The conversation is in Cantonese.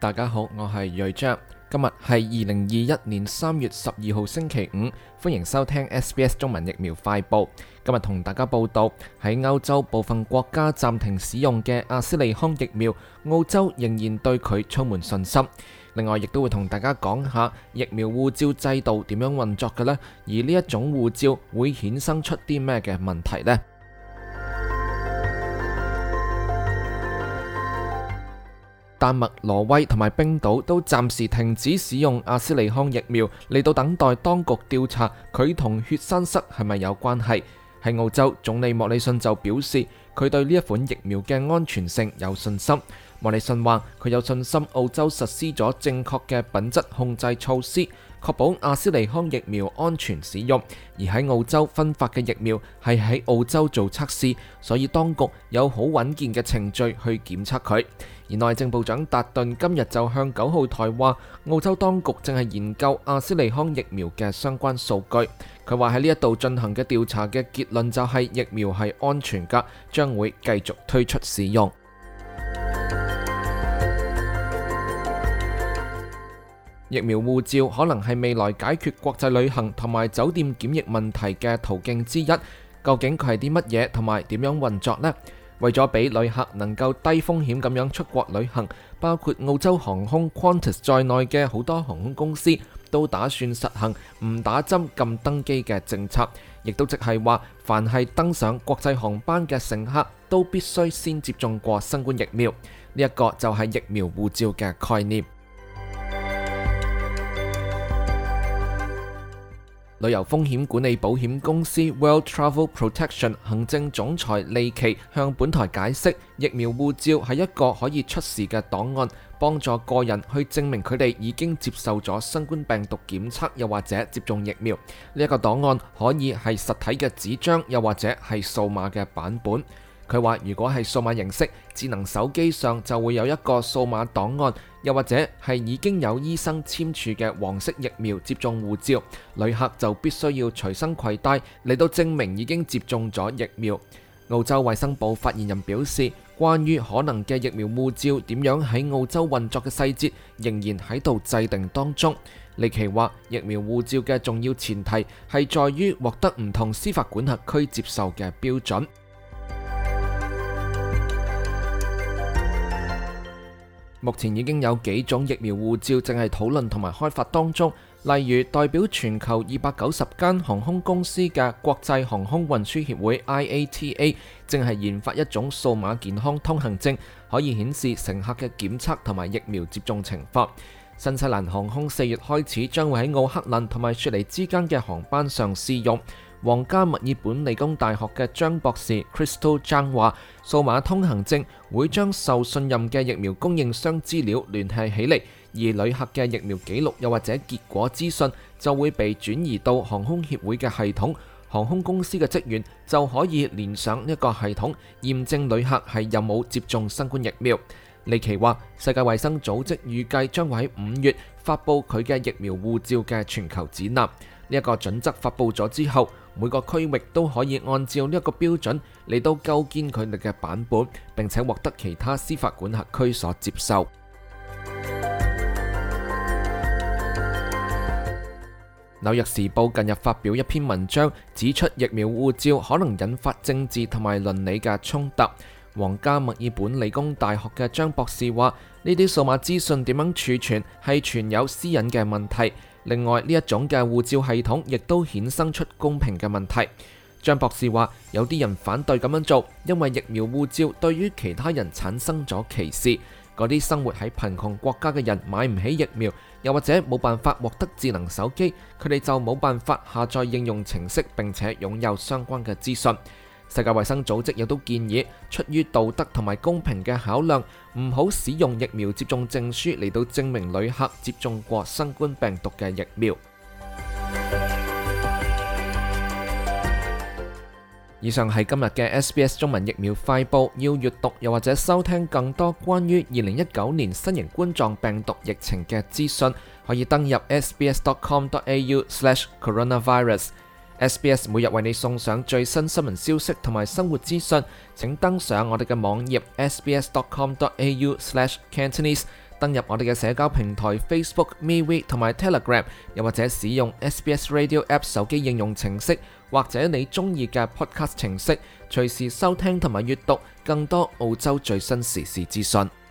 大家好，我係瑞章。今日係2021年3月12號星期五，歡迎收聽 SBS 中文疫苗快報。今日同大家報道，喺歐洲部分國家暫停使用嘅阿斯利康疫苗，澳洲仍然對佢充滿信心。另外，亦都會同大家講下疫苗護照制度點樣運作嘅呢，而呢一種護照會衍生出啲咩嘅問題呢？丹麥、挪威同埋冰島都暫時停止使用阿斯利康疫苗，嚟到等待當局調查佢同血栓塞係咪有關係。喺澳洲，總理莫里遜就表示佢對呢一款疫苗嘅安全性有信心。莫里遜話佢有信心澳洲實施咗正確嘅品質控制措施，確保阿斯利康疫苗安全使用。而喺澳洲分發嘅疫苗係喺澳洲做測試，所以當局有好穩健嘅程序去檢測佢。而內政部長達頓今日就向9號台話，澳洲當局正係研究阿斯利康疫苗嘅相關數據。佢話喺呢一度進行嘅調查嘅結論就係疫苗係安全㗎，將會繼續推出使用。疫苗護照可能係未來解決國際旅行同埋酒店檢疫問題嘅途徑之一。究竟佢係啲乜嘢同埋點樣運作呢？為咗俾旅客能夠低風險咁樣出國旅行，包括澳洲航空 Qantas 在內嘅好多航空公司都打算實行唔打針禁登機嘅政策，亦都即係話，凡係登上國際航班嘅乘客都必須先接種過新冠疫苗。呢一個就係疫苗護照嘅概念。旅遊風險管理保險公司 World Travel Protection 行政總裁利奇向本台解釋，疫苗護照係一個可以出示嘅檔案，幫助個人去證明佢哋已經接受咗新冠病毒檢測，又或者接種疫苗。呢一個檔案可以係實體嘅紙張，又或者係數碼嘅版本。佢話如果係數碼形式，智能手機上就會有一個數碼檔案，又或者係已經有醫生簽署嘅黃色疫苗接種護照，旅客就必須要隨身攜帶嚟到證明已經接種咗疫苗。澳洲衛生部發言人表示，關於可能嘅疫苗護照點樣喺澳洲運作嘅細節仍然喺度制定當中。利奇話，疫苗護照嘅重要前提係在於獲得唔同司法管轄區接受嘅標準。目前已經有幾種疫苗護照正係討論同埋開發當中，例如代表全球290間航空公司嘅國際航空運輸協會 IATA 正係研發一種數碼健康通行證，可以顯示乘客嘅檢測同埋疫苗接種情況。新西蘭航空4月開始將會喺奧克蘭同埋雪梨之間嘅航班上試用。皇家墨爾本理工大學嘅張博士 Crystal Zhang 話，數碼通行證會將受信任嘅疫苗供應商資料聯繫起嚟，而旅客嘅疫苗記錄又或者結果資訊就會被轉移到航空協會嘅系統，航空公司嘅職員就可以連上呢個系統驗證旅客係有冇接種新冠疫苗。利奇話，世界衛生組織預計將會喺5月發布佢嘅疫苗護照嘅全球指南。呢一個準則發布咗之後，每個區域都可以按照呢一個標準嚟到構建佢哋嘅版本，並且獲得其他司法管轄區所接受。紐約時報近日發表一篇文章，指出疫苗護照可能引發政治同埋倫理嘅衝突。皇家墨爾本理工大學嘅張博士話，呢啲數碼資訊點樣儲存係存有私隱嘅問題。另外，呢一種嘅護照系統亦都衍生出公平嘅問題。張博士話，有啲人反對咁樣做，因為疫苗護照對於其他人產生咗歧視。嗰啲生活喺貧窮國家嘅人買唔起疫苗，又或者冇辦法獲得智能手機，佢哋就冇辦法下載應用程式並且擁有相關嘅資訊。世界衛生組織亦都建議，出於道德同埋公平嘅考量，唔好使用疫苗接種證書嚟到證明旅客接種過新冠病毒嘅疫苗。以上係今日嘅 SBS 中文疫苗快報。要閱讀又或者收聽更多關於2019年新型冠狀病毒疫情嘅資訊，可以登入 sbs.com.au/coronavirus。SBS 每日為你送上最新新聞消息同埋生活資訊，請登上我哋嘅網頁 sbs.com.au/Cantonese。 登入我哋嘅社交平台 Facebook、MeWe 同埋 Telegram， 又或者使用 SBS Radio App 手機應用程式，或者你中意嘅 Podcast 程式，隨時收聽同埋閱讀更多澳洲最新時事資訊。